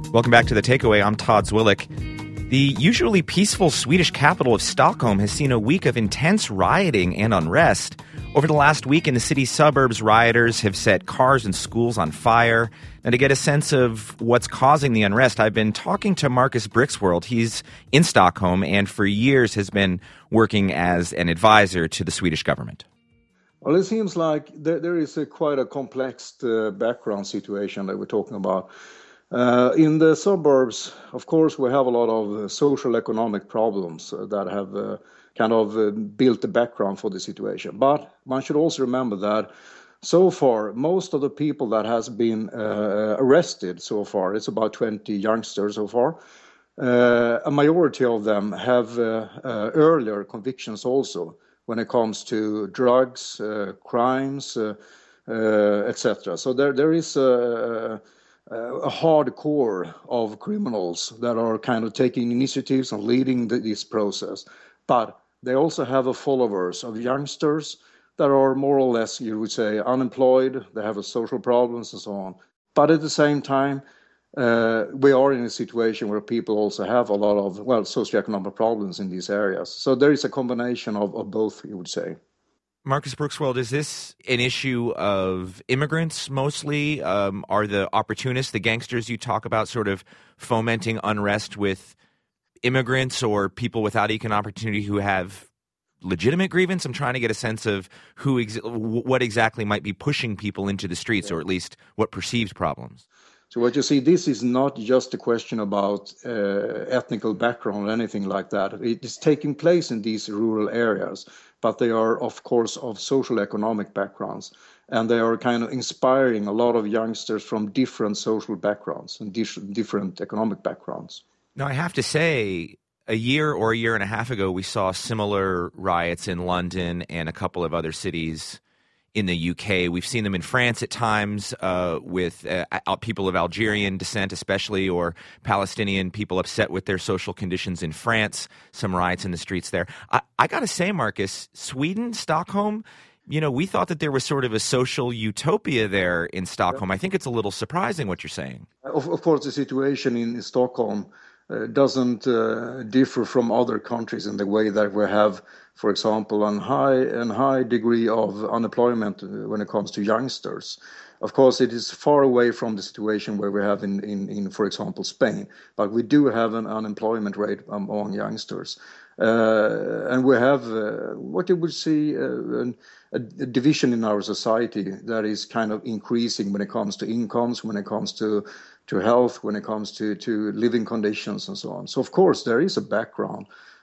Welcome back to The Takeaway. I'm Todd Zwillich. The usually peaceful Swedish capital of Stockholm has seen a week of intense rioting and unrest. Over the last week in the city's suburbs, rioters have set cars and schools on fire. And to get a sense of what's causing the unrest, I've been talking to Marcus Brixworld. He's in Stockholm and for years has been working as an advisor to the Swedish government. Well, it seems like there is quite a complex background situation that we're talking about. In the suburbs, of course, we have a lot of social economic problems that have built the background for the situation. But one should also remember that so far, most of the people that has been arrested so far, it's about 20 youngsters so far, a majority of them have earlier convictions also when it comes to drugs, crimes, etc. So there is a hardcore of criminals that are kind of taking initiatives and leading this process. But they also have followers of youngsters that are more or less, you would say, unemployed. They have social problems and so on. But at the same time, we are in a situation where people also have a lot of, socioeconomic problems in these areas. So there is a combination of both, you would say. Marcus Brixworld, is this an issue of immigrants mostly? Are the opportunists, the gangsters you talk about, sort of fomenting unrest with immigrants or people without economic opportunity who have legitimate grievance? I'm trying to get a sense of what exactly might be pushing people into the streets, or at least what perceived problems. So what you see, this is not just a question about ethnical background or anything like that. It is taking place in these rural areas, but they are, of course, of social economic backgrounds. And they are kind of inspiring a lot of youngsters from different social backgrounds and different economic backgrounds. Now, I have to say, a year or a year and a half ago, we saw similar riots in London and a couple of other cities in the UK. We've seen them in France at times with people of Algerian descent especially, or Palestinian people upset with their social conditions in France, some riots in the streets there. I got to say, Marcus, Sweden, Stockholm, we thought that there was sort of a social utopia there in Stockholm. I think it's a little surprising what you're saying. Of course, the situation in Stockholm doesn't differ from other countries in the way that we have, for example, a high degree of unemployment when it comes to youngsters. Of course, it is far away from the situation where we have in for example, Spain, but we do have an unemployment rate among youngsters. And we have what you would see a division in our society that is kind of increasing when it comes to incomes, when it comes to health, when it comes to living conditions and so on. So, of course, there is a background.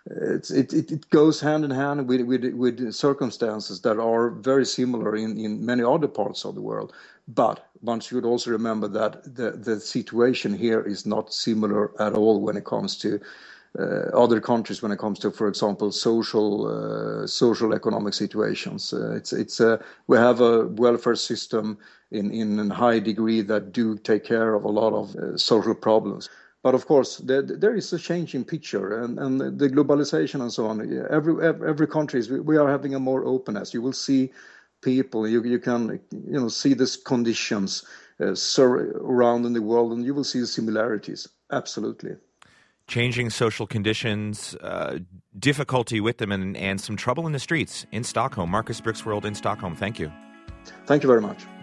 It goes hand in hand with circumstances that are very similar in many other parts of the world. But one should also remember that the situation here is not similar at all when it comes to other countries, when it comes to, for example, social economic situations. We have a welfare system in a high degree that do take care of a lot of social problems. But of course, there is a changing picture, and the globalization and so on. Every country we are having a more openness. You will see people. You can see these conditions around in the world, and you will see the similarities. Absolutely. Changing social conditions, difficulty with them, and some trouble in the streets in Stockholm. Marcus Brixworld in Stockholm. Thank you. Thank you very much.